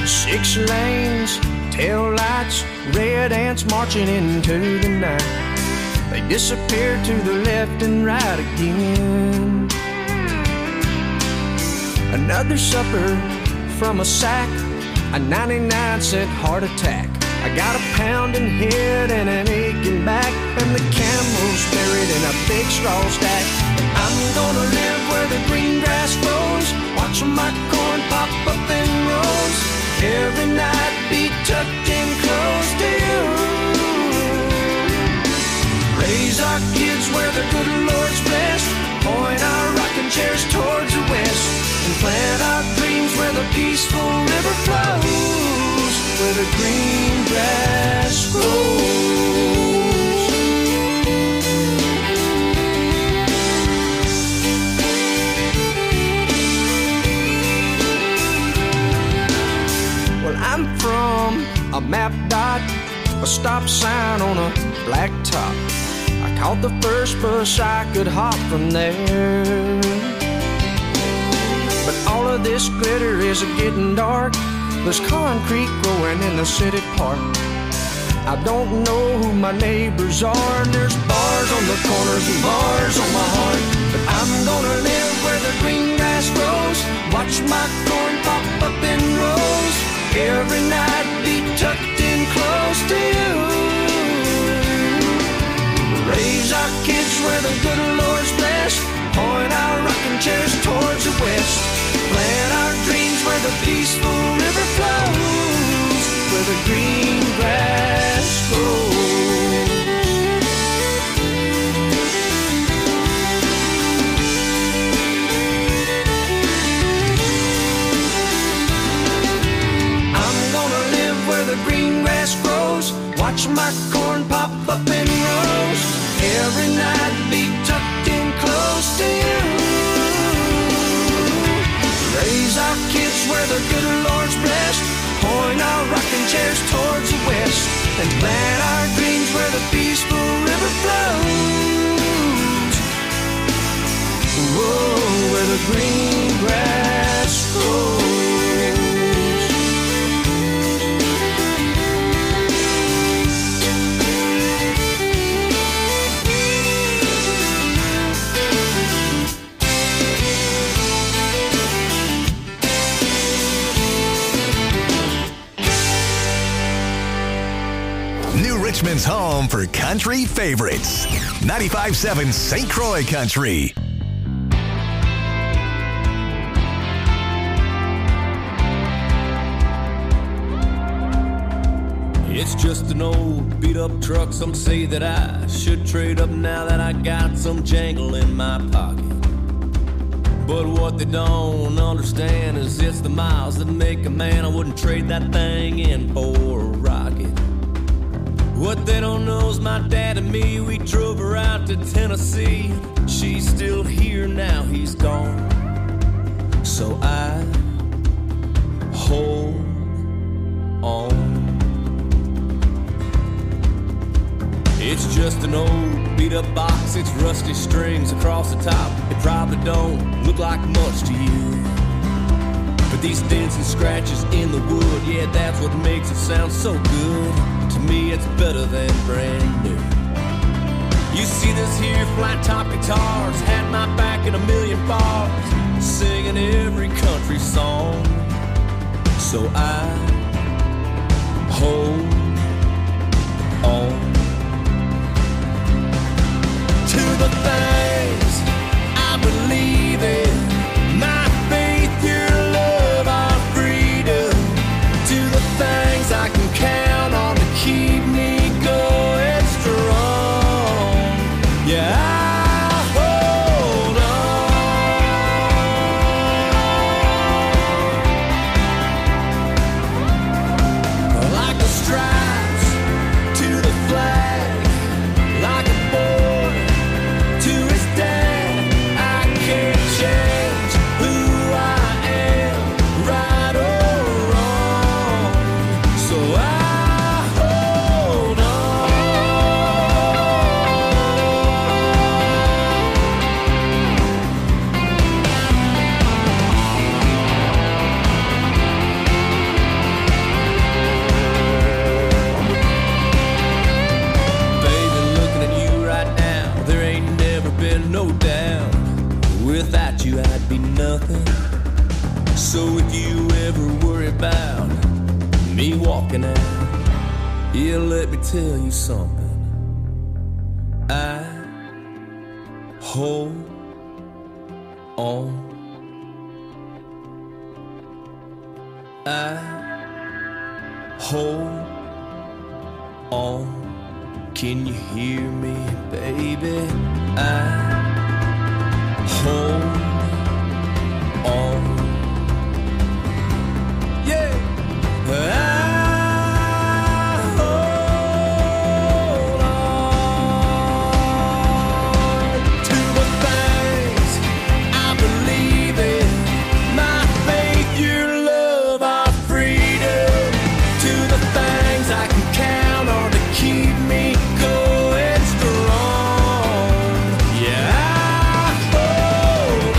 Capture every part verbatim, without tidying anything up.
Six lanes, tail lights, red ants marching into the night. They disappear to the left and right again. Another supper from a sack, a ninety-nine cent heart attack. I got a pounding head and an aching back, and the camel's buried in a big straw stack. I'm gonna live where the green grass grows, watch my corn pop up in rows. Every night be tucked in close to you. Raise our kids where the good Lord's blessed, point our rocking chairs towards the west, and plant our dreams where the peaceful river flows, where the green grass grows. Well, I'm from a map dot, a stop sign on a black top. I caught the first bus I could hop from there. But all of this glitter is getting dark. There's concrete growing in the city park. I don't know who my neighbors are. There's bars on the corners and bars on my heart. But I'm gonna live where the green grass grows, watch my corn pop up in rows. Every night be tucked in close to you. Raise our kids where the good Lord's blessed, point our rocking chairs towards the west, plant our dreams where the peaceful river flows, where the green grass grows. I'm gonna live where the green grass grows, watch my corn pop up in rows. Every night be tucked in close to you. Raise our kids where the good Lord's blessed, point our rocking chairs towards the west, and plant our dreams where the peaceful river flows. Whoa, where the green grass grows. Richmond's home for country favorites. ninety-five point seven Saint Croix Country. It's just an old beat-up truck. Some say that I should trade up now that I got some jangle in my pocket. But what they don't understand is it's the miles that make a man. I wouldn't trade that thing in for a rocket. What they don't know is my dad and me, we drove her out to Tennessee. She's still here now, he's gone. So I hold on. It's just an old beat-up box, it's rusty strings across the top. It probably don't look like much to you, but these dents and scratches in the wood, yeah, that's what makes it sound so good. To me, it's better than brand new. You see this here flat top guitars, had my back in a million bars, singing every country song. So I hold on to the things I believe in, my faith, your love, our freedom, to the things I can count on to keep me going strong. Yeah, I hold on. you ever worry about me walking out. Yeah, let me tell you something. I hold on. I hold on. Can you hear me, baby? I hold on. Yeah. I hold on to the things I believe in. My faith, your love, our freedom. To the things I can count on to keep me going strong. Yeah, I hold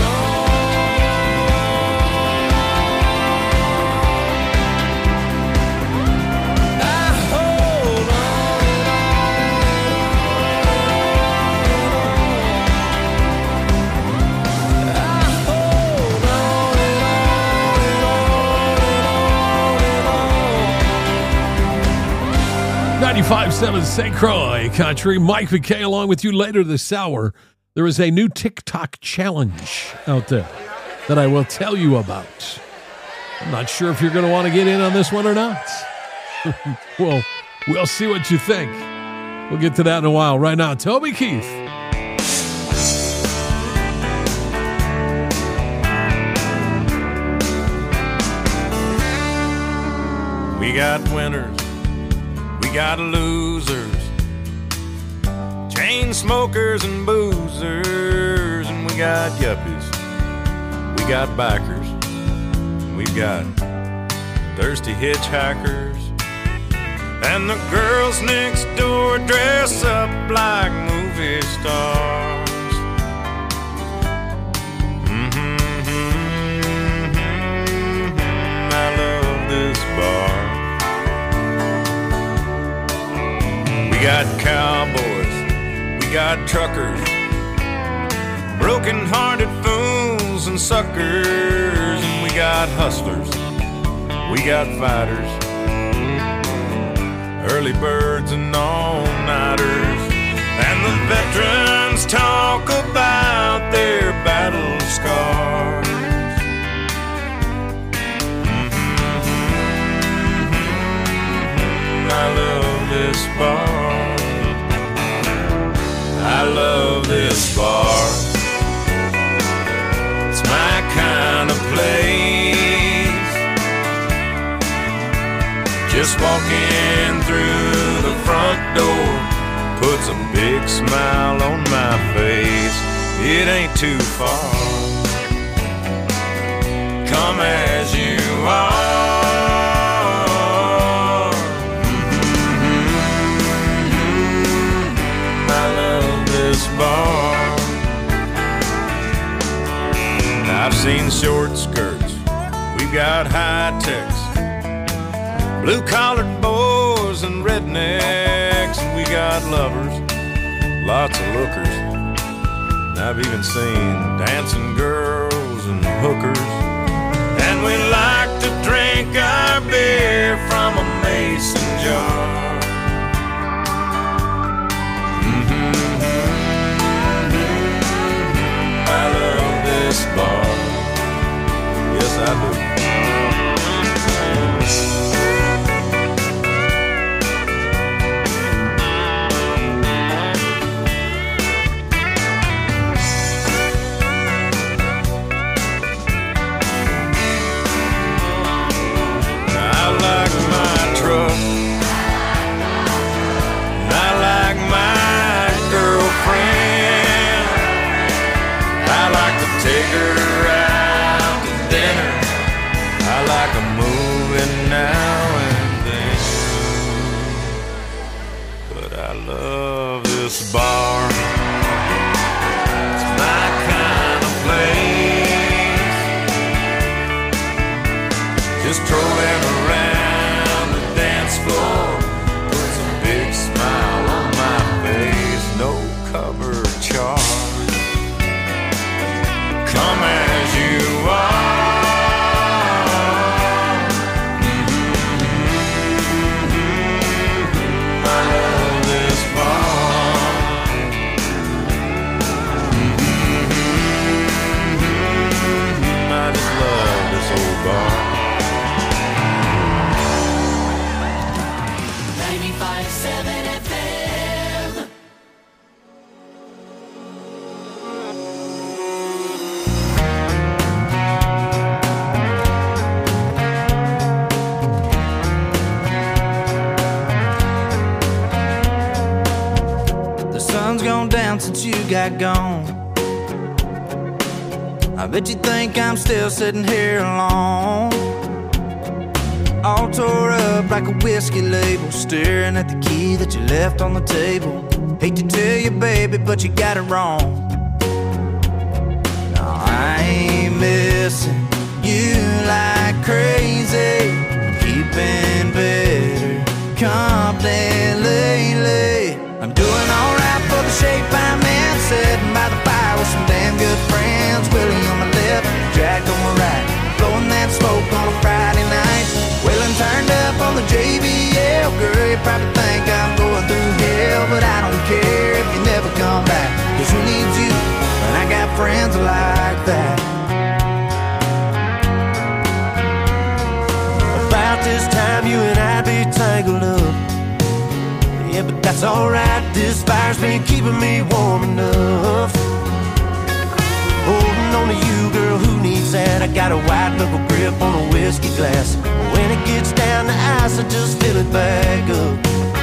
on. I hold on. I hold on and on and on and on. ninety-five point seven Saint Croix Country. Mike McKay along with you later this hour. There is a new TikTok challenge out there that I will tell you about. I'm not sure if you're going to want to get in on this one or not. Well, we'll see what you think. We'll get to that in a while. Right now, Toby Keith. We got winners, we got losers, chain smokers and boozers, and we got yuppies, we got bikers, and we've got thirsty hitchhikers, and the girls next door dress up like movie stars. Mm-hmm, mm-hmm, I love this bar. We got cowboys, we got truckers, broken-hearted fools and suckers, and we got hustlers, we got fighters, early birds and all-nighters, and the veterans talk about their battle scars. Mm-hmm, I love this bar. I love this bar. It's my kind of place. Just walking through the front door puts a big smile on my face. It ain't too far. Come as you are. Bar. I've seen short skirts, we've got high techs, blue-collared boys and rednecks, and we got lovers, lots of lookers. And I've even seen dancing girls and hookers. And we like to drink our beer from a mason jar. I love this bar. Yes, I do. I like my truck. I like my girlfriend. I like to take her out to dinner. I like a movie now and then. But I love this bar. It's my kind of place. Just strolling around the dance floor puts a big smile on my face. No cover charge. Come as you are. since you got gone. I bet you think I'm still sitting here alone, all tore up like a whiskey label, staring at the key that you left on the table. Hate to tell you, baby, but you got it wrong. No, I ain't missing you like crazy. I'm keeping better company lately. I'm doing alright for the shape I'm in, sitting by the fire with some damn good friends. Willie on my left, Jack on my right, blowing that smoke on a Friday night. Waylon turned up on the J B L. Girl, you probably think I'm going through hell, but I don't care if you never come back, 'cause who needs you when I got friends like that? About this time you and I'd be tangled up, yeah, but that's alright. This fire's been keeping me warm enough. Holding on to you, girl, who needs that? I got a white knuckle grip on a whiskey glass. When it gets down to ice, I just fill it back up.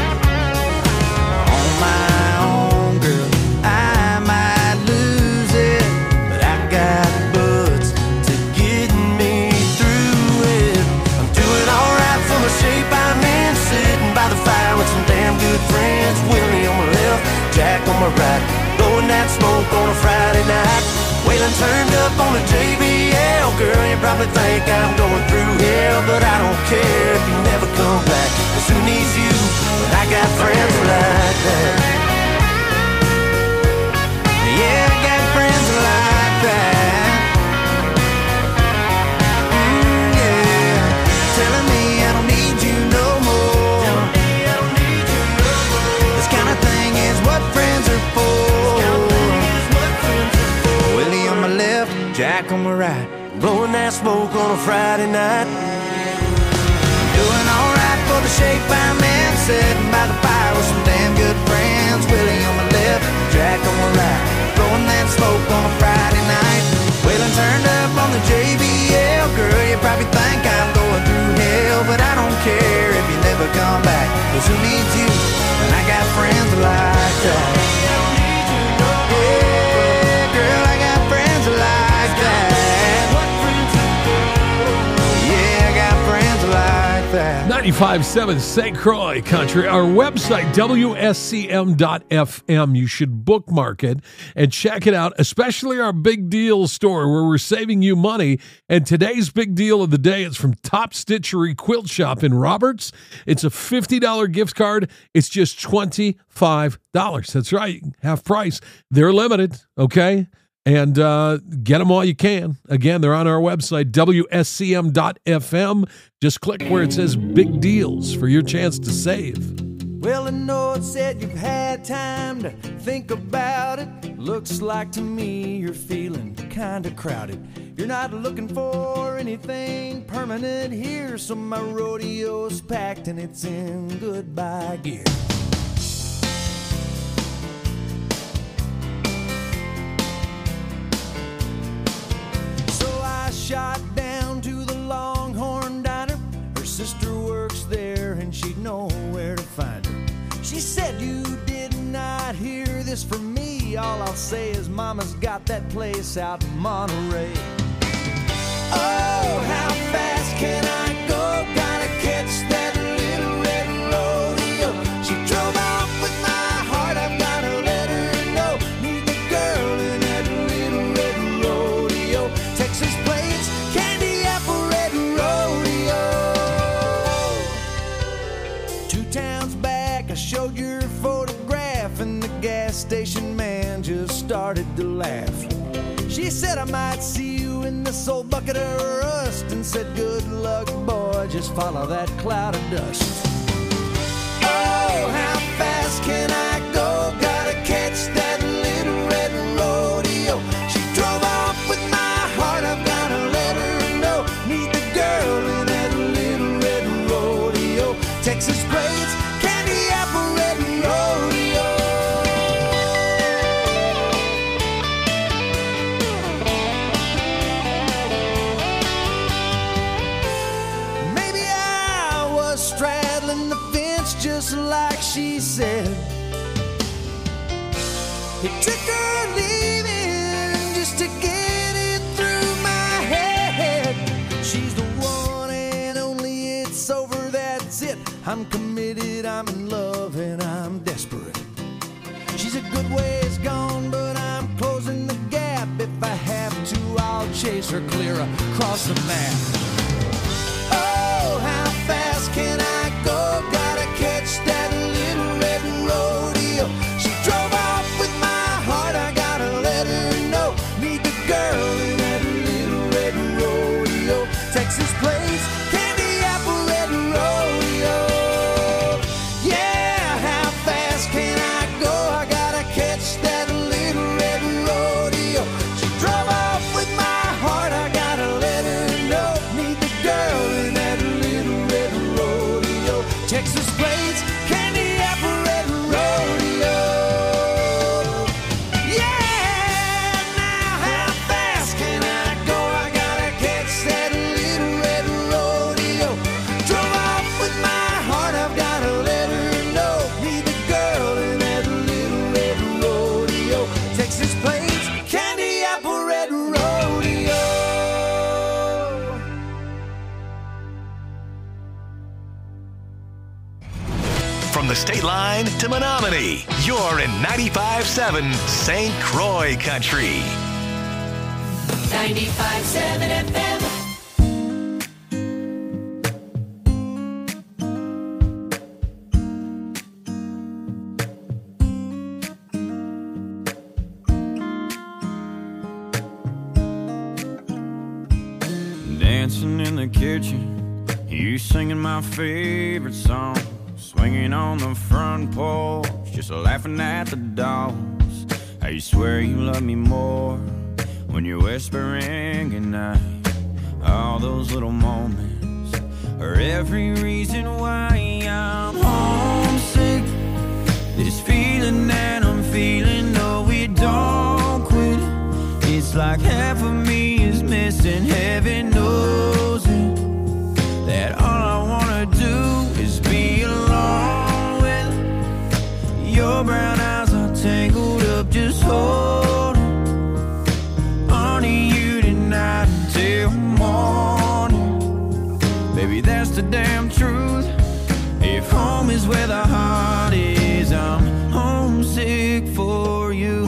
On my own, girl, I might lose it, but I got buds to get me through it. I'm doing alright for the shape I'm in, sitting by the fire with some damn good friends. Willie on my left, Jack on my right, blowing that smoke on a Friday night. Waylon turned up on the J B L. Girl, you probably think I'm going through hell, but I don't care if you never come back, 'cause who needs you when I got friends like that? Yeah, I got friends like that. Mm, yeah, telling me I don't need you no more. Telling me I don't need you no more. This kind of thing is what friends are for. Jack on my right, blowing that smoke on a Friday night. Doing alright for the shape I'm in, sitting by the fire with some damn good friends. Willie on my left, Jack on my right, blowing that smoke on a Friday night. Waylon turned up on the J B L. Girl, you probably think I'm going through hell, but I don't care if you never come back, 'cause who needs you when I got friends like that? Yeah, girl, I got friends like ninety-five point seven Saint Croix Country. Our website, W S C M dot F M. You should bookmark it and check it out, especially our big deal store where we're saving you money. And today's big deal of the day is from Top Stitchery Quilt Shop in Roberts. It's a fifty dollars gift card. It's just twenty-five dollars. That's right, half price. They're limited, okay? And uh, get them while you can. Again, they're on our website, W S C M dot F M. Just click where it says Big Deals for your chance to save. Well, I know it said you've had time to think about it. Looks like to me you're feeling kind of crowded. You're not looking for anything permanent here, so my rodeo's packed and it's in goodbye gear. Shot down to the Longhorn Diner. Her sister works there and she'd know where to find her. She said, you did not hear this from me. All I'll say is mama's got that place out in Monterey. Oh, how fast can I go? Gotta catch that little red rodeo. She drove off with my heart, I've gotta let her know. Need the girl in that little red rodeo. Texas plates, candy apple red rodeo. Two towns back I showed your photograph and the gas station man just started to laugh. She said I might see you in this old bucket of rust, and said good luck boy, just follow that cloud of dust. Oh, how fast can I go? Gotta catch that little red rodeo. She drove off with my heart, I've gotta let her know. Need the girl in that little red rodeo. Texas plates, candy apple red rodeo. Maybe I was straddling the fence just like she said. It took her leaving just to get it through my head. She's the one and only, it's over, that's it. I'm committed, I'm in love, and I'm desperate. She's a good ways gone, but I'm closing the gap. If I have to, I'll chase her clear across the map. Oh, how fast can I go? Gotta catch that little red rodeo. She drove off with my heart, I gotta let her know. Need the girl in that little red rodeo. Texas plains, candy apple red rodeo. Yeah, how fast can I go? I gotta catch that little red rodeo. She drove off with my heart, I gotta let her know. Need the girl in that little red rodeo. Texas plains, candy apple red rodeo. Yeah, now how fast can I go? I gotta catch that little red rodeo. Drove off with my heart, I've gotta let her know. Need the girl in that little red rodeo. Texas plains, candy apple red rodeo. From the state line to Menominee, you're in ninety-five seven Saint Croix Country. ninety-five seven F M. Dancing in the kitchen, you singing my favorite song, swinging on the front porch, just laughing at the dogs. I swear you love me more when you're whispering goodnight. All those little moments are every reason why I'm homesick. This feeling that I'm feeling, no, it don't quit. It's like half of me is missing, heaven knows it. That all I wanna do is be alone with your brown eyes are tangled up, just holding on to you tonight until morning. Baby, that's the damn truth. If home is where the heart is, I'm homesick for you.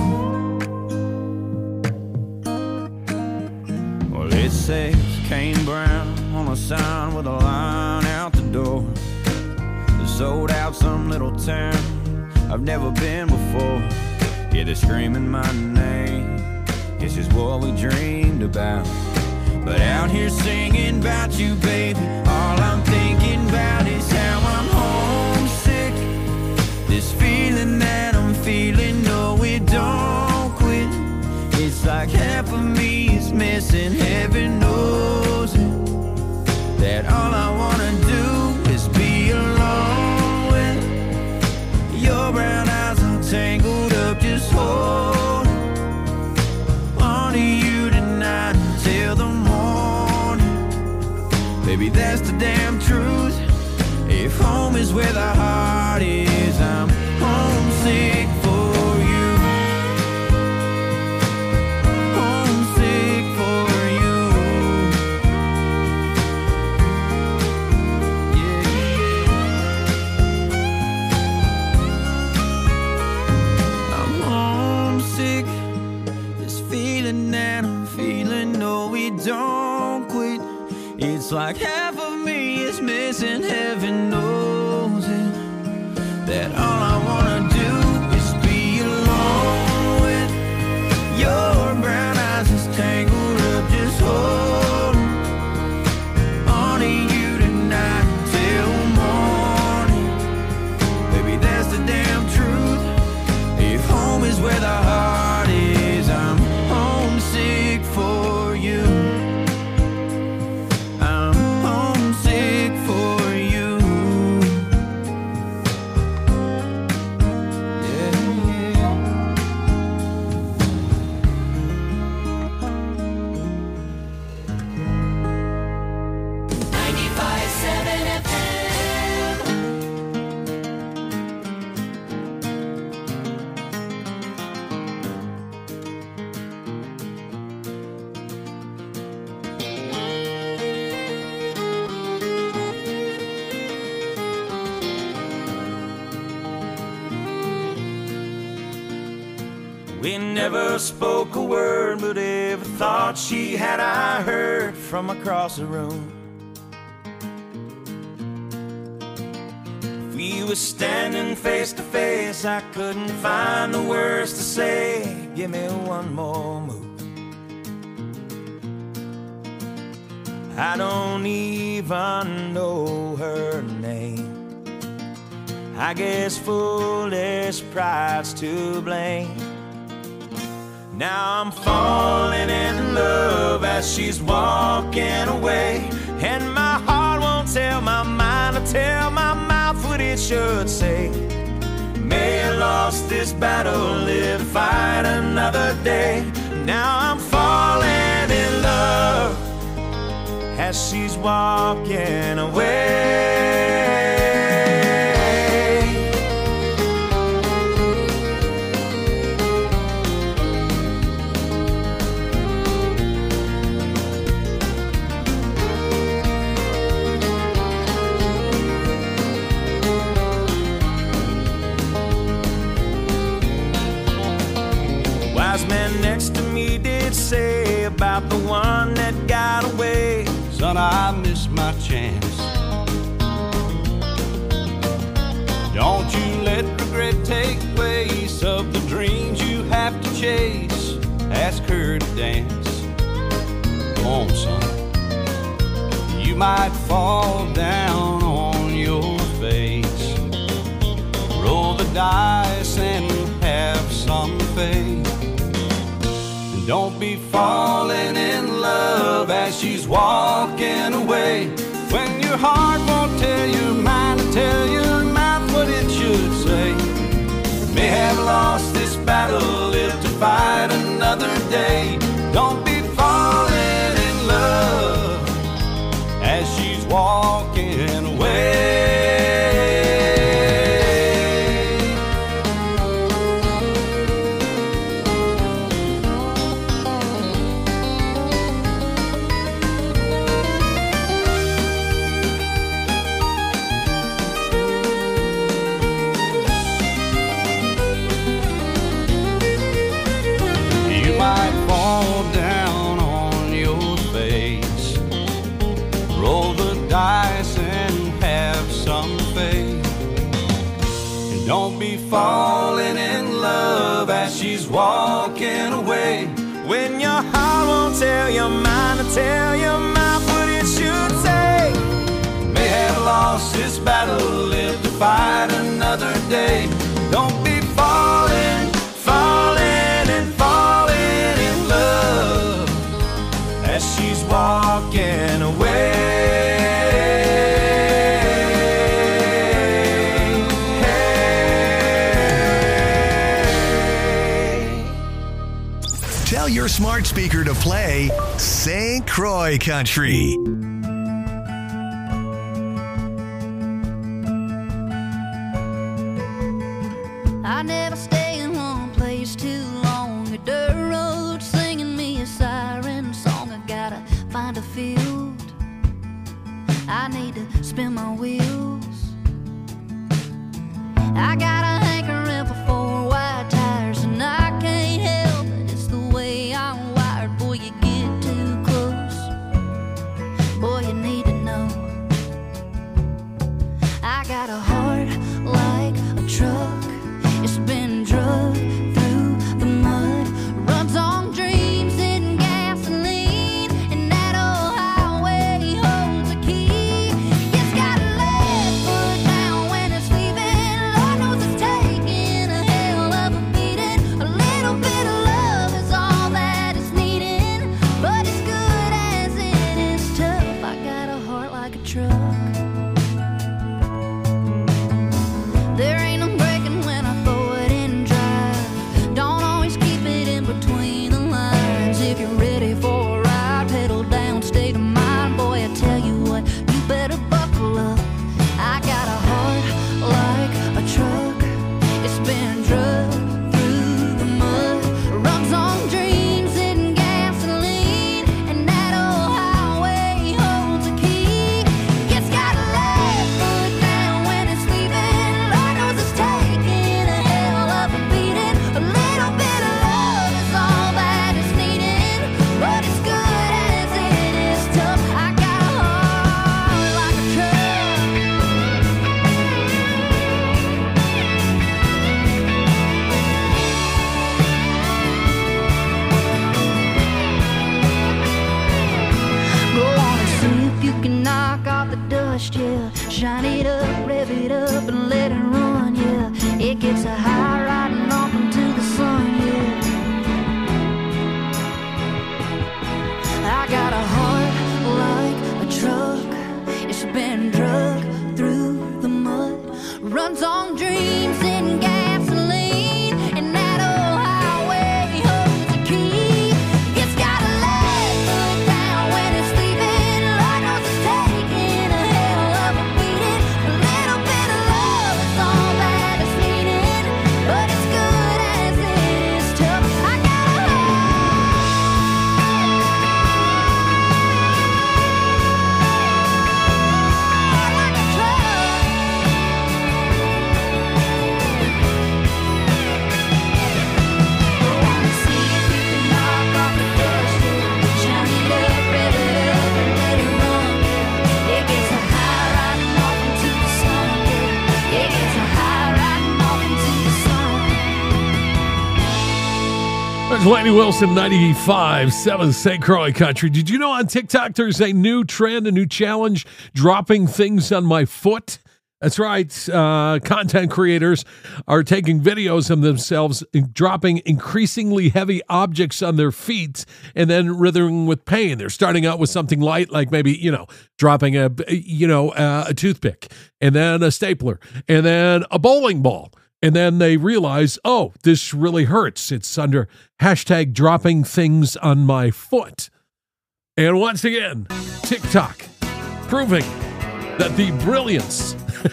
Well, it says Kane Brown on a sign with a line out the door. They sold out some little town I've never been before. Yeah, they're screaming my name. This is what we dreamed about. But out here singing about you, baby, all I'm thinking about is how I'm homesick. This feeling that I'm feeling, no, it don't quit. It's like half of me is missing, heaven knows it. That all I wanna do is be alone with your brown eyes are tangled up, just hold on to you tonight until the morning. Baby, that's the damn truth. If home is where the heart is, I'm homesick for you. Homesick for you. Yeah, yeah. I'm homesick. This feeling that I'm feeling, no, it don't quit. It's like half of me is missing, heaven knows it. That all I wanna do is be alone with your brown eyes is tangled up, just holding on to you tonight till morning. Baby, that's the damn truth. If home is where the heart is, I'm homesick for you. I'm homesick for you. We never spoke a word, but every thought she had I heard from across the room. If we were standing face to face, I couldn't find the words to say. Give me one more move. I don't even know her name. I guess foolish pride's to blame. Now I'm falling in love as she's walking away, and my heart won't tell my mind or tell my mouth what it should say. May I lost this battle, live to fight another day. Now I'm falling in love as she's walking away. Wise man next to me did say about the one that got away, son, I missed my chance. Don't you let regret take place of the dreams you have to chase. Ask her to dance. Come on, son. You might fall down on your face. Roll the dice and have some faith. And don't be falling in love as she's walking away, when your heart won't tell your mind to tell your mouth what it should say. May have lost this battle, live to fight another day. Don't be falling in love as she's walking away. Don't be falling in love as she's walking away, when your heart won't tell your mind to tell your mouth what it should say. May have lost this battle, live to fight another day. Don't be falling, falling and falling in love as she's walking away. Tell your smart speaker to play Saint Croix Country. I never stay in one place too long. A dirt road singing me a siren song. I gotta find a field. I need to spin my wheels. I got a hankering for four white tires, and I can't help it. It's the way I'm wired. Boy, you get too close. Boy, you need to know. I got a heart like a truck. It's been drugged through the mud, runs on dreams and gasoline, and that old highway holds a key. It's got a left foot down when it's leaving. Lord knows it's taking a hell of a beating. A little bit of love is all that it's needing, but as good as it is tough, I got a heart like a truck. There ain't no breaking when I throw it in drive. Don't always keep it in between the lines. If you're ready for a ride, pedal down, state of mind. Boy, I tell you what, you better buckle up. I got a heart like a truck. It's been drugged through the mud, runs on dreams and gasoline, and that old highway holds a key. It's got a dust, yeah. Shine it up, rev it up, and let it run, yeah. It gets a high riding off into the sun, yeah. I got a heart like a truck. It's been drugged through the mud. Runs on dreams and gasoline. And that old highway holds the key. It's got a leg foot down when it's sleeping. Lord knows it's taking a hell of a beating. A little bit of love is all that it's needed. But it's good as it is tough. I got a heart like a truck. I wanna see if you can knock off the dust, yeah. Shine it up, rev it up, and let it run, yeah. It gets a high riding off into the sun, yeah. It gets a high riding off into the sun. There's Laney Wilson, ninety-five, seven Saint Croix Country. Did you know on TikTok there's a new trend, a new challenge, dropping things on my foot? That's right. Uh, content creators are taking videos of themselves dropping increasingly heavy objects on their feet and then writhing with pain. They're starting out with something light, like maybe, you know, dropping a, you know, uh, a toothpick, and then a stapler, and then a bowling ball. And then they realize, oh, this really hurts. It's under hashtag dropping things on my foot. And once again, TikTok proving that the brilliance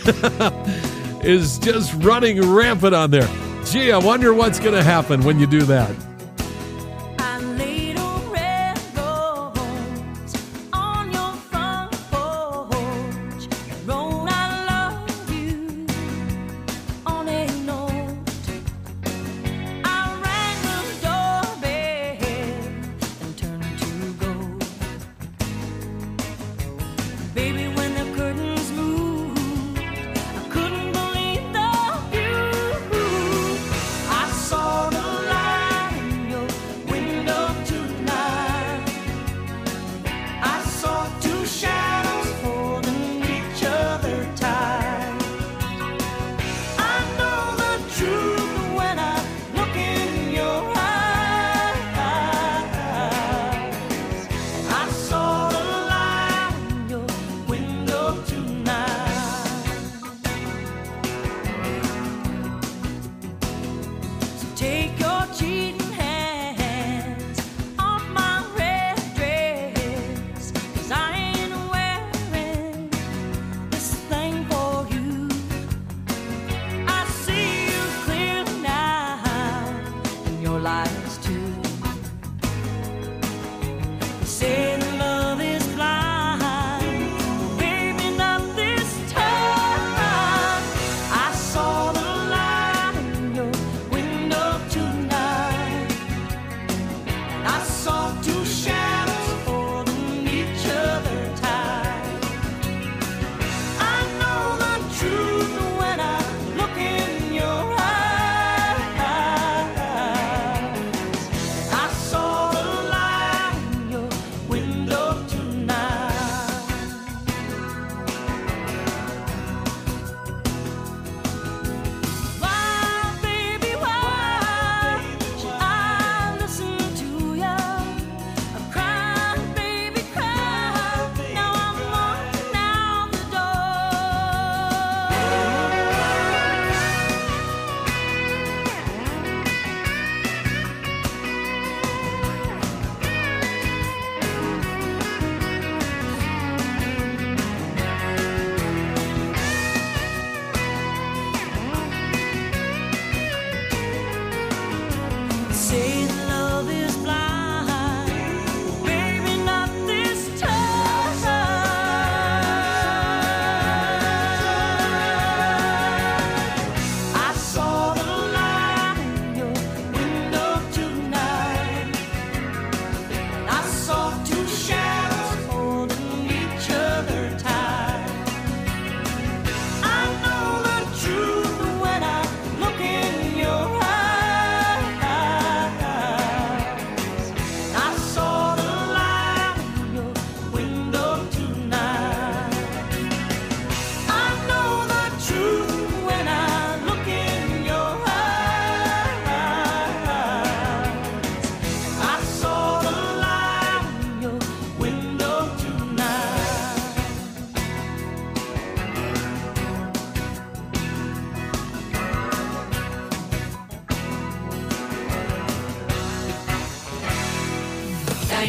is just running rampant on there. Gee, I wonder what's going to happen when you do that. I laid a red rose on your front porch. Wrote I love you on a note. I rang the doorbell and turned to gold. Baby, when the curtains moved, I couldn't believe the view. I saw the light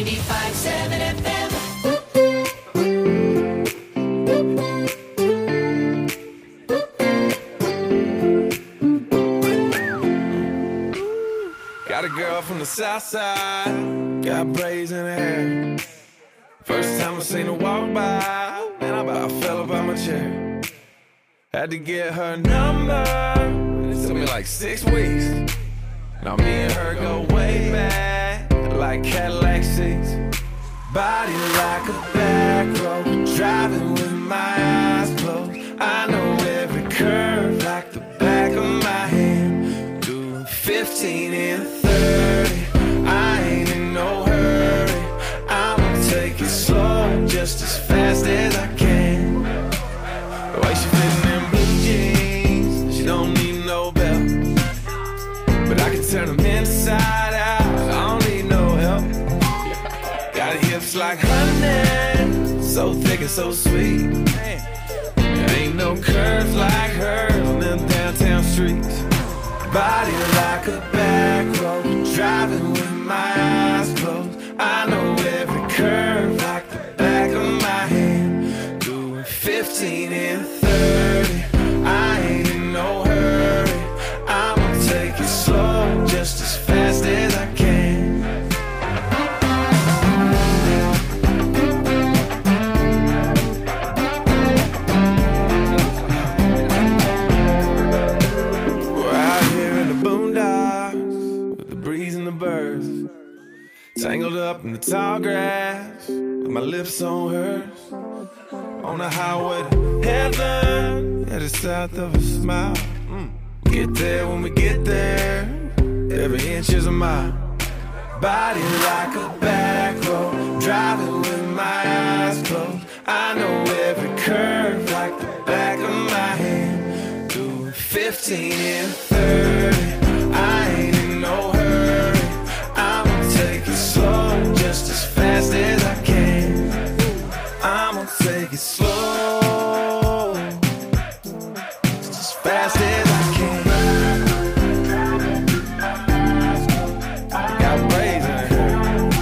ninety-five point seven F M. Got a girl from the south side, got braids in her hair. First time I seen her walk by, man, I about fell up out my chair. Had to get her number, it took me like six weeks. Now me and her go way back, like Cadillac seats. Body like a back road, driving with my eyes closed. I know every curve like the back of my hand. Doing fifteen and thirty, I ain't in no hurry. I'ma take it slow, just as fast as I can. The way she fit in them blue jeans, she don't need no belt. But I can turn them inside out, I don't need no help. Got her hips like honey, so thick and so sweet. There ain't no curves like hers on them downtown streets. Body like a back road, driving with my eyes closed. I know every curve like the back of my hand. Doing fifteen and thirty, I ain't in no hurry. I'ma take it slow, just as fast as I can. We're out here in the boondocks with the breeze and the birds, tangled up in the tall grass with my lips on hers. On the highway to heaven, headed south of a smile. Mm. Get there when we get there, every inch is a mile. Body like a back road, driving with my eyes closed. I know every curve like the back of my hand. Doing fifteen and thirty, I ain't in no hurry. I'ma take it slow, just as fast as I can. I'ma take it slow, just as fast as I can. Got braids in her hair.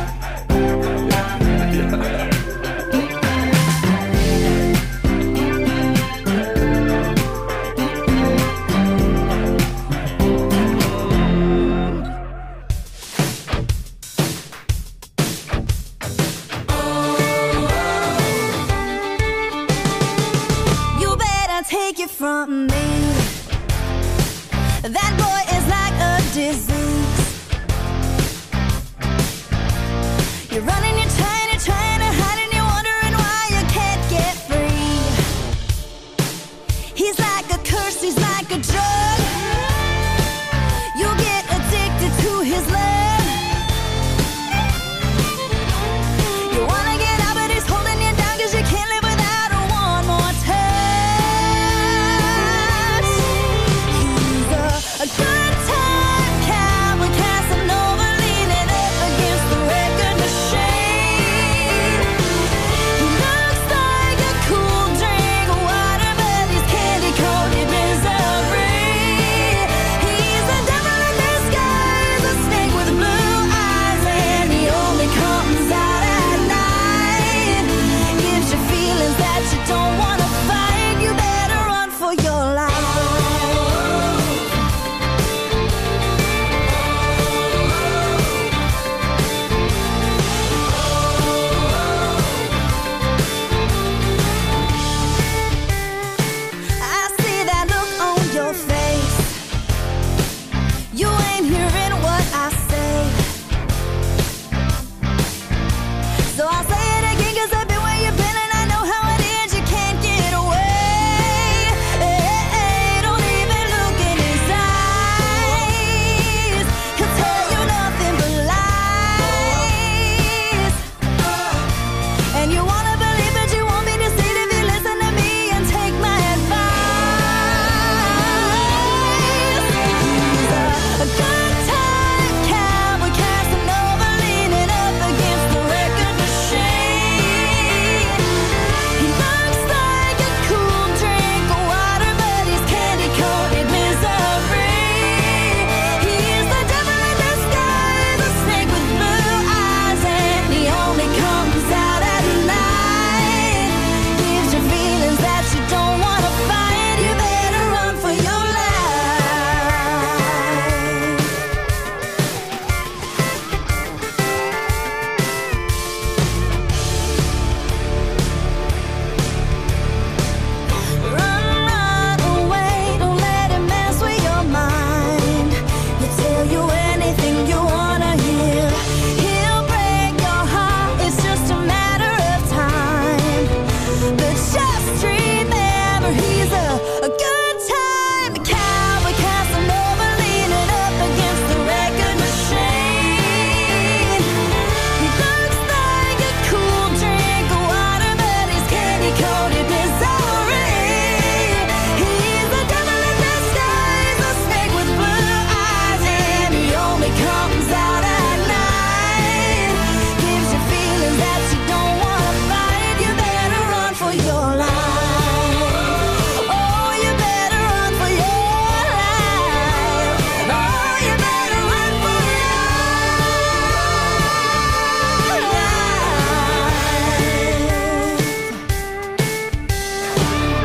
You better take it from me. That boy is like a disease. You're running, you're trying, you're trying to hide, and you're wondering why you can't get free. He's like a curse, he's like a drug. You'll get addicted to his love. You wanna get out, but he's holding you down, 'cause you can't live without a one more touch. He's a, a girl.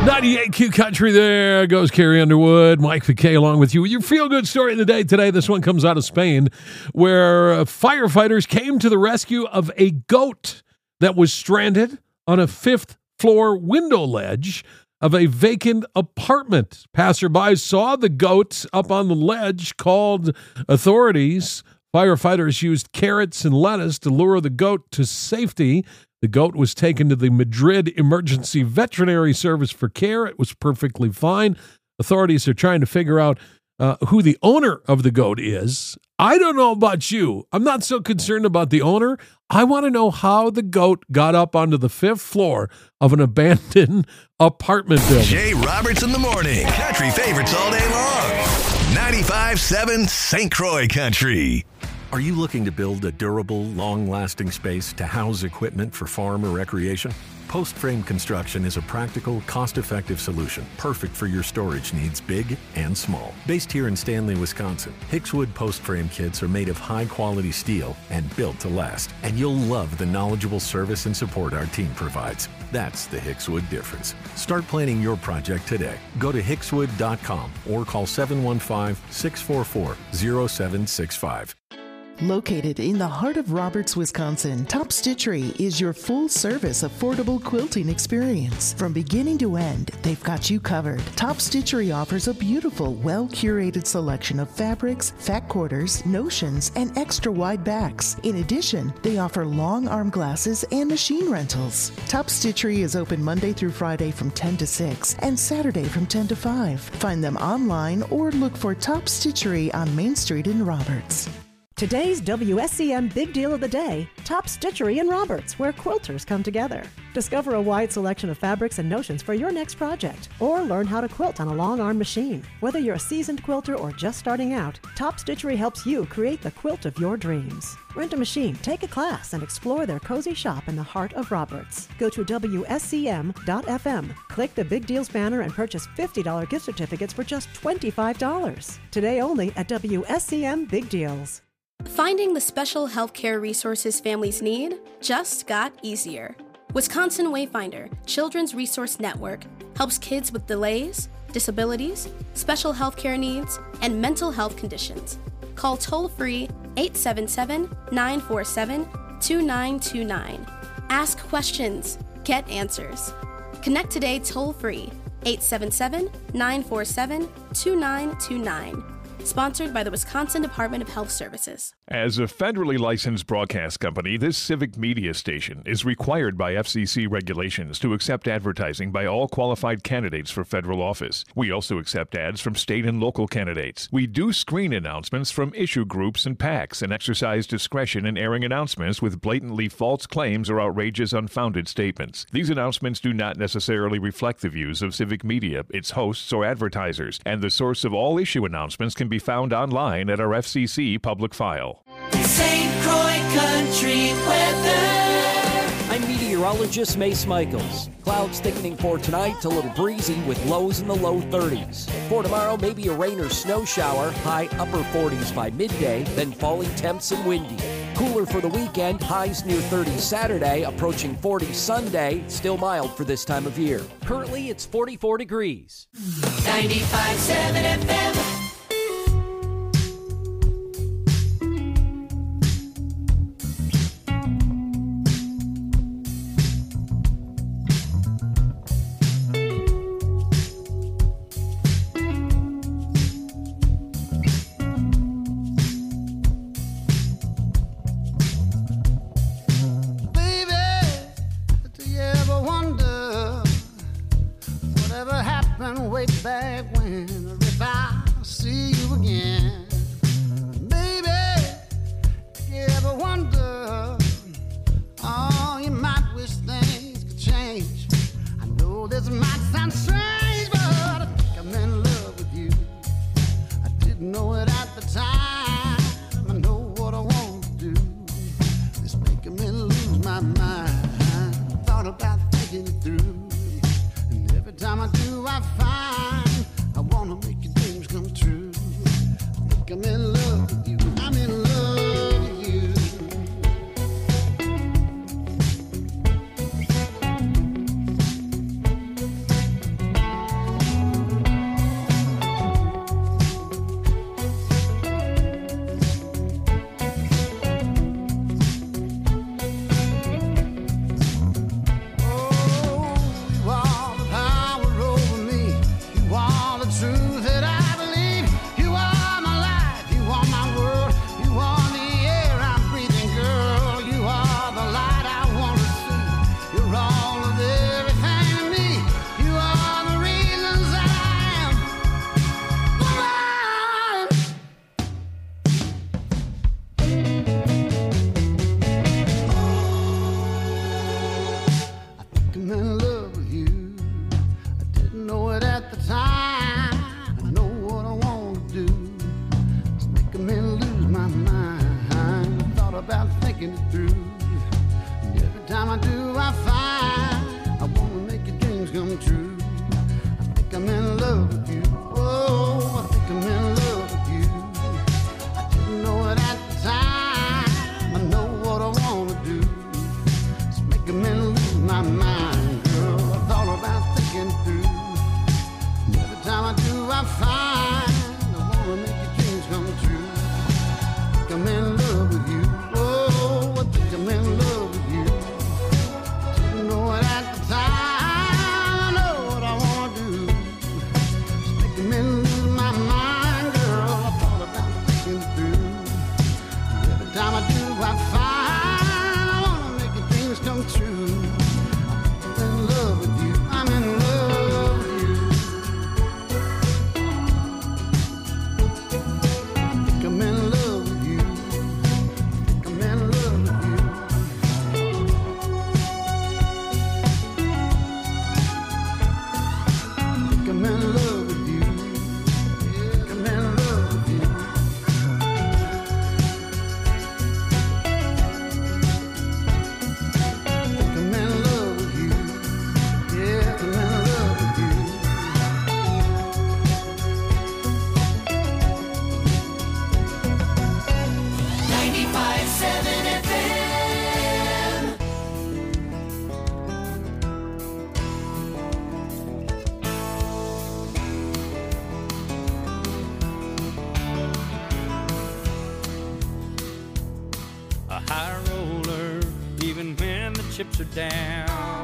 ninety-eight Q Country, there goes Carrie Underwood. Mike McKay along with you. Your feel-good story of the day today. This one comes out of Spain, where uh, firefighters came to the rescue of a goat that was stranded on a fifth-floor window ledge of a vacant apartment. Passersby saw the goat up on the ledge, called authorities. Firefighters used carrots and lettuce to lure the goat to safety. The goat was taken to the Madrid Emergency Veterinary Service for care. It was perfectly fine. Authorities are trying to figure out uh, who the owner of the goat is. I don't know about you. I'm not so concerned about the owner. I want to know how the goat got up onto the fifth floor of an abandoned apartment building. Jay Roberts in the morning. Country favorites all day long. ninety-five seven Saint Croix Country. Are you looking to build a durable, long-lasting space to house equipment for farm or recreation? Post Frame Construction is a practical, cost-effective solution, perfect for your storage needs, big and small. Based here in Stanley, Wisconsin, Hickswood Post Frame kits are made of high-quality steel and built to last. And you'll love the knowledgeable service and support our team provides. That's the Hickswood difference. Start planning your project today. Go to hickswood dot com or call seven one five, six four four, zero seven six five. Located in the heart of Roberts, Wisconsin, Top Stitchery is your full-service, affordable quilting experience. From beginning to end, they've got you covered. Top Stitchery offers a beautiful, well-curated selection of fabrics, fat quarters, notions, and extra-wide backs. In addition, they offer long arm glasses and machine rentals. Top Stitchery is open Monday through Friday from ten to six and Saturday from ten to five. Find them online or look for Top Stitchery on Main Street in Roberts. Today's W S C M Big Deal of the Day, Top Stitchery in Roberts, where quilters come together. Discover a wide selection of fabrics and notions for your next project, or learn how to quilt on a long arm machine. Whether you're a seasoned quilter or just starting out, Top Stitchery helps you create the quilt of your dreams. Rent a machine, take a class, and explore their cozy shop in the heart of Roberts. Go to W S C M dot F M, click the Big Deals banner, and purchase fifty dollars gift certificates for just twenty-five dollars. Today only at W S C M Big Deals. Finding the special healthcare resources families need just got easier. Wisconsin Wayfinder Children's Resource Network helps kids with delays, disabilities, special healthcare needs, and mental health conditions. Call toll-free eight seven seven, nine four seven, two nine two nine. Ask questions, get answers. Connect today toll-free eight seven seven, nine four seven, two nine two nine. Sponsored by the Wisconsin Department of Health Services. As a federally licensed broadcast company, this civic media station is required by F C C regulations to accept advertising by all qualified candidates for federal office. We also accept ads from state and local candidates. We do screen announcements from issue groups and PACs and exercise discretion in airing announcements with blatantly false claims or outrageous unfounded statements. These announcements do not necessarily reflect the views of civic media, its hosts, or advertisers, and the source of all issue announcements can be found online at our F C C public file. Saint Croix Country weather. I'm meteorologist Mace Michaels. Clouds thickening for tonight, a little breezy with lows in the low thirties. For tomorrow, maybe a rain or snow shower, high upper forties by midday, then falling temps and windy. Cooler for the weekend, highs near thirty Saturday, approaching forty Sunday, still mild for this time of year. Currently, it's forty-four degrees. ninety-five seven F M. Way back when, or if I see you again, baby, if you ever wonder, oh, you might wish things could change. I know this might sound strange, but I think I'm in love with you. I didn't know it at the time. I know what I want to do. It's making me lose my mind. Thought about thinking it through, and every time I do, I find I'm in love with you. I'm in love with you. at the time. I know what I want to do. It's making me lose my mind. I thought about thinking it through. And every time I do, I find I want to make your dreams come true. I think I'm in love with you. Oh, I think I'm in love with you. I didn't know it at the time. I know what I want to do. It's making me lose my mind, girl. I thought about thinking it through. And every time I do, I find I want to make your dreams come true. I think I'm in love with you. Oh, I think I'm in love with you. I didn't know it at the time. I know what I want to do. It's making me lose my mind, girl. I thought about thinking it through. And every time I do, I find I want to make your dreams come true. I'm in love with you. I'm in love with you. I think I'm in love with you. I think I'm in love with you. I think I'm in love with you. I think I'm in love with you. I think I'm in love with you. Yeah, I'm in love with you. ninety-five seven F M. A high roller, even when the chips are down.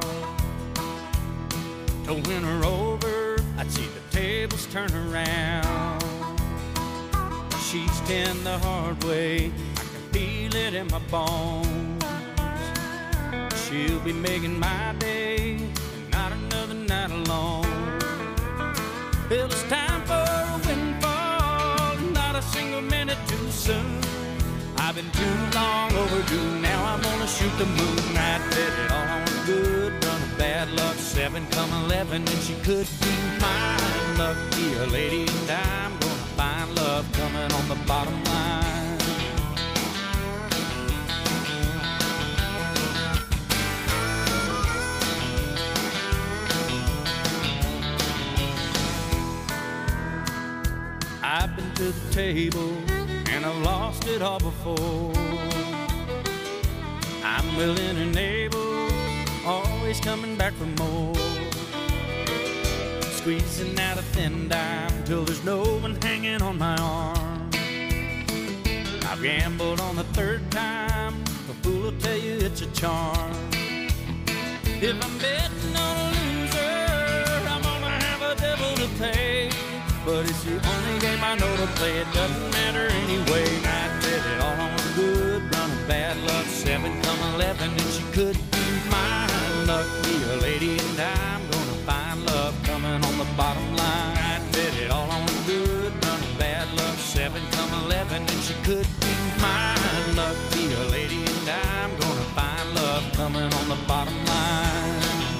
To win her over, I'd see the tables turn around. She's ten the hard way, I can feel it in my bones. She'll be making my day, and not another night alone. Well, it's time for a windfall, not a single minute too soon. I've been too long overdue, now I'm gonna shoot the moon. I bet it all on the good run of bad luck. Seven come eleven, and she could be mine. Lucky a lady, and I'm gonna find love coming on the bottom line. I've been to the table, and I've lost it all before. I'm willing and able, always coming back for more. Squeezing out a thin dime till there's no one hanging on my arm. I've gambled on the third time, a fool will tell you it's a charm. If I'm betting on a loser, I'm gonna have a devil to pay. But it's the only game I know to play, it doesn't matter anyway. I bet it all on the good run of bad luck. Seven come eleven, and she could be mine. Lucky a lady, and I'm gonna find love coming on the bottom line. I bet it all on the good run of bad luck. Seven come eleven, and she could be mine. Lucky a lady, and I'm gonna find love coming on the bottom line.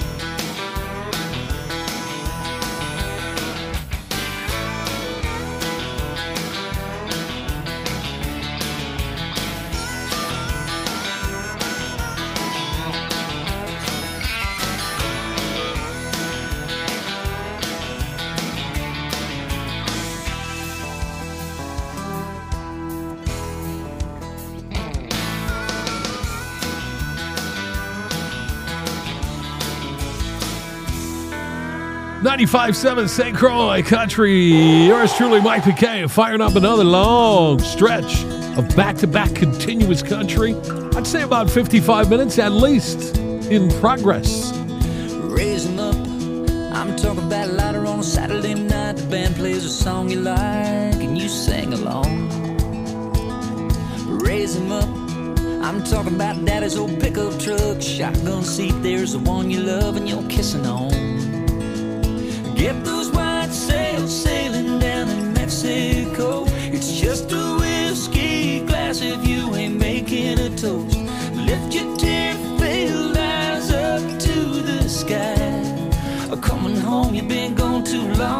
ninety-five seven Saint Croix Country. Yours truly, Mike McKay, firing up another long stretch of back-to-back continuous country. I'd say about fifty-five minutes at least in progress. Raise 'em up. I'm talking about louder on a Saturday night. The band plays a song you like and you sing along. Raise 'em up. I'm talking about daddy's old pickup truck, shotgun seat. There's the one you love and you're kissing on. Get those white sails sailing down in Mexico. It's just a whiskey glass if you ain't making a toast. Lift your tear-filled eyes up to the sky. Coming home, you've been gone too long.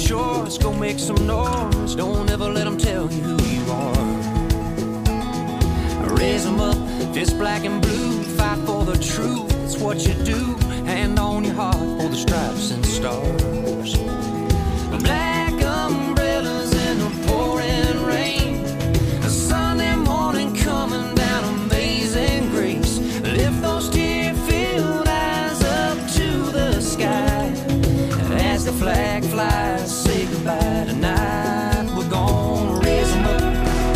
choice, go make some noise. Don't ever let them tell you who you are. Raise them up, fist black and blue. Fight for the truth, that's what you do. Hand on your heart for the stripes and stars. Black umbrellas in the pouring rain. A Sunday morning coming down, amazing grace. Lift those tear-filled eyes up to the sky. As the flag flies, say goodbye tonight. We're gonna raise them up.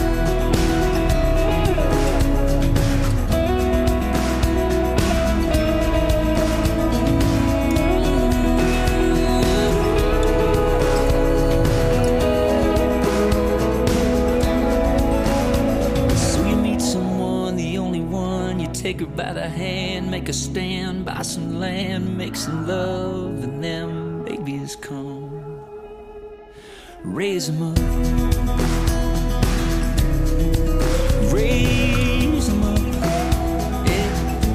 Take her by the hand, make a stand, buy some land, make some love, and them babies come. Raise them up. Raise them up. Yeah.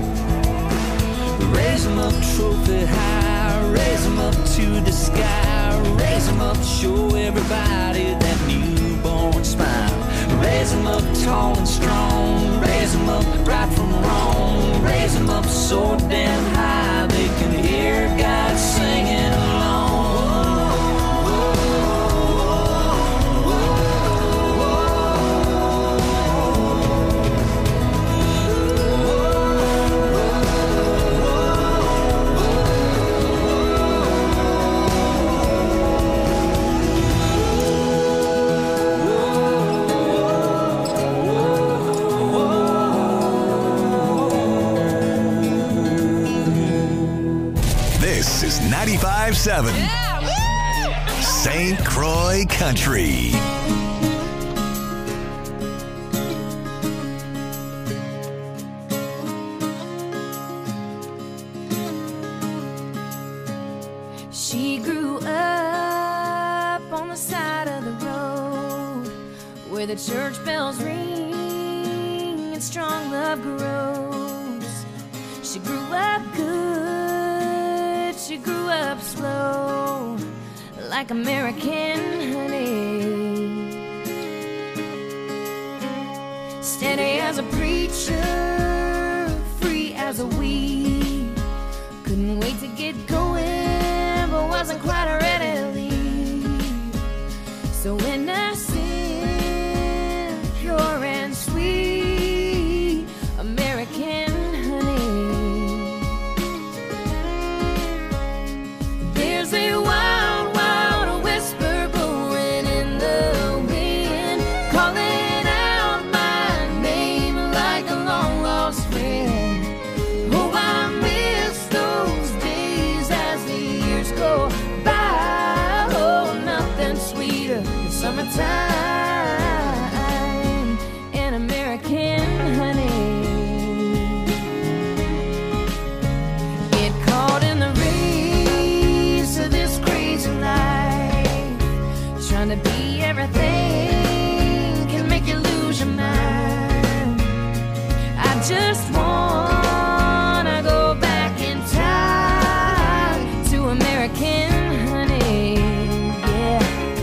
Raise them up, trophy high. Raise them up to the sky. Raise them up, show everybody that newborn smile. Raise them up tall and strong. Raise them up right from wrong. Raise them up so damn high they can hear God singing along. ninety-five seven Saint Croix Country. She grew up on the side of the road where the church bells ring and strong love grows. She grew up good, she grew up slow, like American honey. Steady as a preacher, free as a weed. Couldn't wait to get going, but wasn't quite ready to leave. So innocent, pure and sweet, American honey. There's a wild, wild whisper blowing in the wind, calling out my name like a long lost friend. Oh, I miss those days as the years go by. Oh, nothing sweeter than summertime and American honey. Get caught in the race of this crazy life, trying to be everything can make you lose your mind. I just wanna go back in time to American honey, yeah.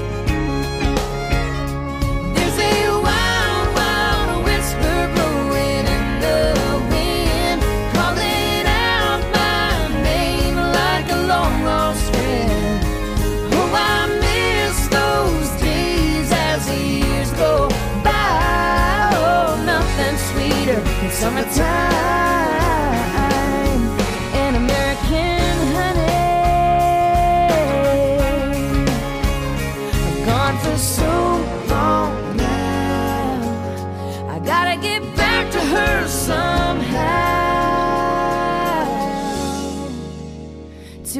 There's a wild, wild whisper blowing in the wind, calling out my name like a long lost friend. Oh, I miss those days as the years go by. Oh, nothing sweeter than summertime and American honey. I've gone for so long now, I gotta get back to her somehow, to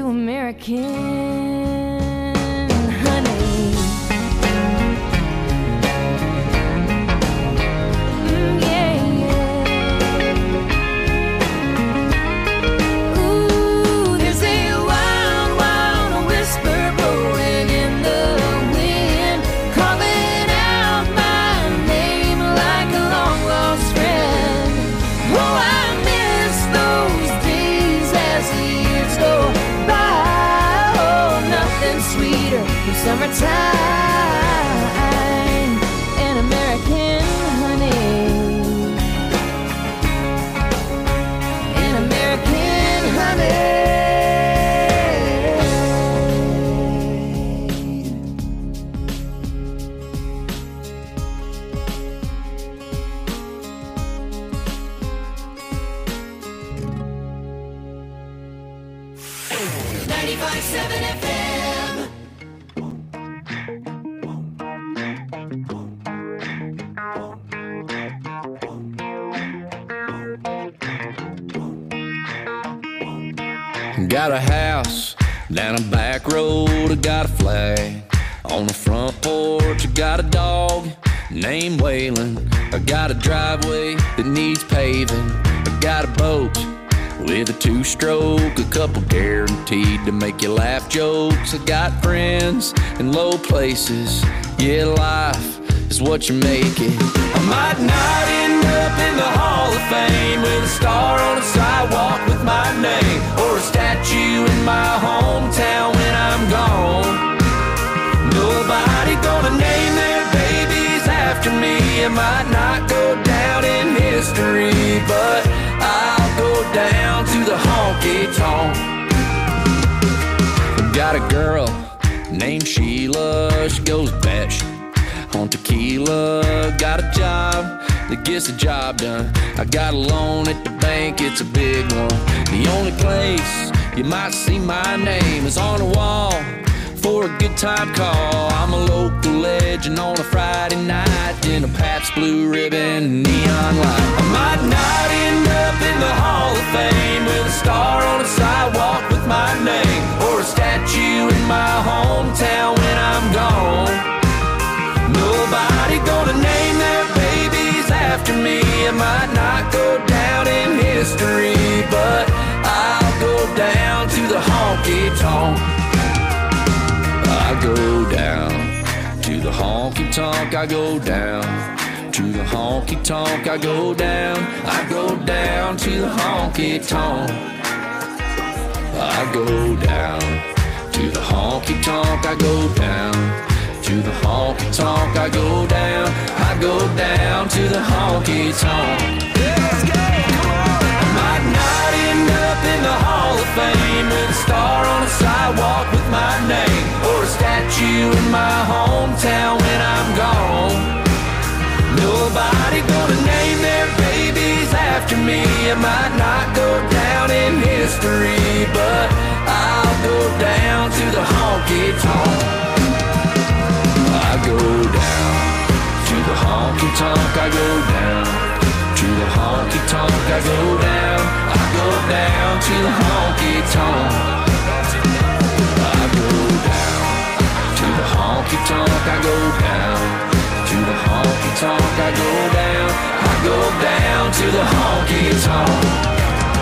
American honey. Mm, yeah, yeah. Ooh, there's a wild, wild whisper blowing in the wind, calling out my name like a long lost friend. Oh, I miss those days as the years go by. Oh, time. An American honey. An American honey. ninety-five seven F M. Got a house down a back road, I got a flag on the front porch, I got a dog named Waylon, I got a driveway that needs paving, I got a boat with a two-stroke, a couple guaranteed to make you laugh jokes. I got friends in low places, yeah, life is what you make it. I might not end up in the Hall of Fame with a star on a sidewalk with my name, or a statue in my hometown when I'm gone. Nobody gonna name their babies after me. It might not go down in history, but I'll go down to the honky-tonk. Got a girl named Sheila, she goes batshit on tequila. Got a job that gets the job done. I got a loan at the bank, it's a big one. The only place you might see my name is on the wall for a good time call. I'm a local legend on a Friday night in a Pabst Blue Ribbon neon light. I might not end up in the Hall of Fame with a star on a sidewalk with my name, or a statue in my hometown when I'm gone. Nobody gonna name their babies after me. It might not go down in history, but I'll go down to the honky-tonk. I go down to the honky-tonk, I go down to the honky-tonk, I go down, I go down to the honky-tonk. I go down to the honky-tonk, I go down to the honky-tonk, I go down, I go down to the honky-tonk. Let's go, come on! I might not end up in the Hall of Fame with a star on a sidewalk with my name, or a statue in my hometown when I'm gone. Nobody gonna name their babies after me. It might not go down in history, but I'll go down to the honky-tonk. I go down to the honky-tonk, I go down to the honky-tonk, I go down, I go down to the honky-tonk. I go down to the honky-tonk, I go down to the honky-tonk, I go down, I go down to the honky-tonk.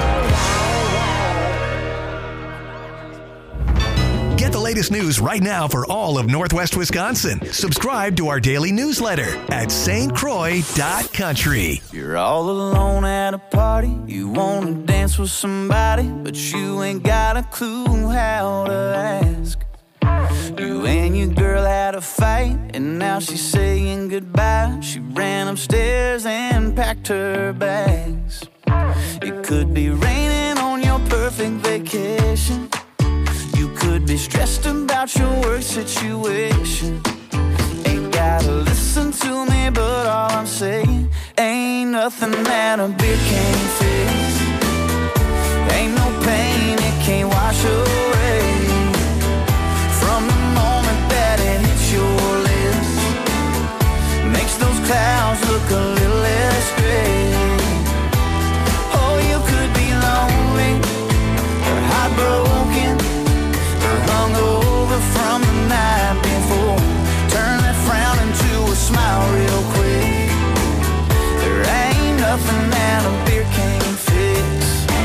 Get the latest news right now for all of Northwest Wisconsin. Subscribe to our daily newsletter at S T Croix dot country. You're all alone at a party. You want to dance with somebody, but you ain't got a clue how to ask. You and your girl had a fight, and now she's saying goodbye. She ran upstairs and packed her bags. It could be raining on your perfect vacation. You could be stressed about your work situation. Ain't gotta listen to me, but all I'm saying ain't nothing that a beer can't fix. Ain't no pain it can't wash away. From the moment that it hits your lips, makes those clouds look a little less gray. Oh, you could be lonely or heartbroken, hung over from the night before. Turn that frown into a smile real quick. There ain't nothing that a beer can't fix.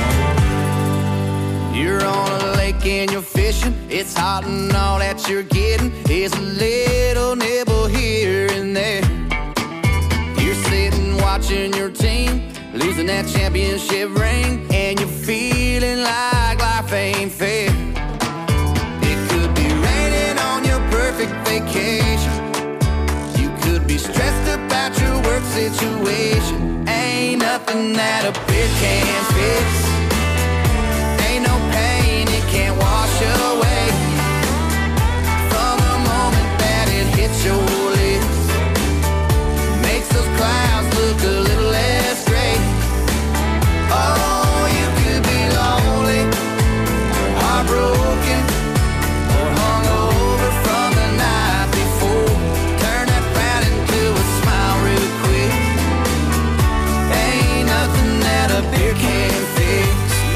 You're on a lake and you're fishing. It's hot and all that you're getting is a little nibble here and there. You're sitting watching your team losing that championship ring, and you're feeling like life ain't fair. Perfect vacation. You could be stressed about your work situation. Ain't nothing that a beer can't fix. Ain't no pain it can't wash away. From the moment that it hits your lips, makes those clouds look a little less gray. Oh, you could be lonely, heartbroken, or hungover from the night before. Turn that frown into a smile real quick. Ain't nothing that a beer can't fix.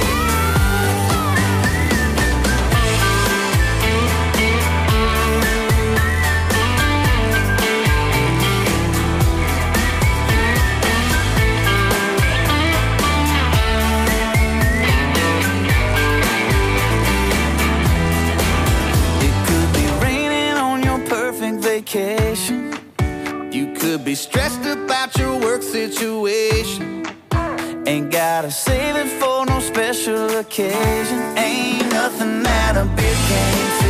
Vacation. You could be stressed about your work situation. Ain't gotta save it for no special occasion. Ain't nothing that a beer can't fix.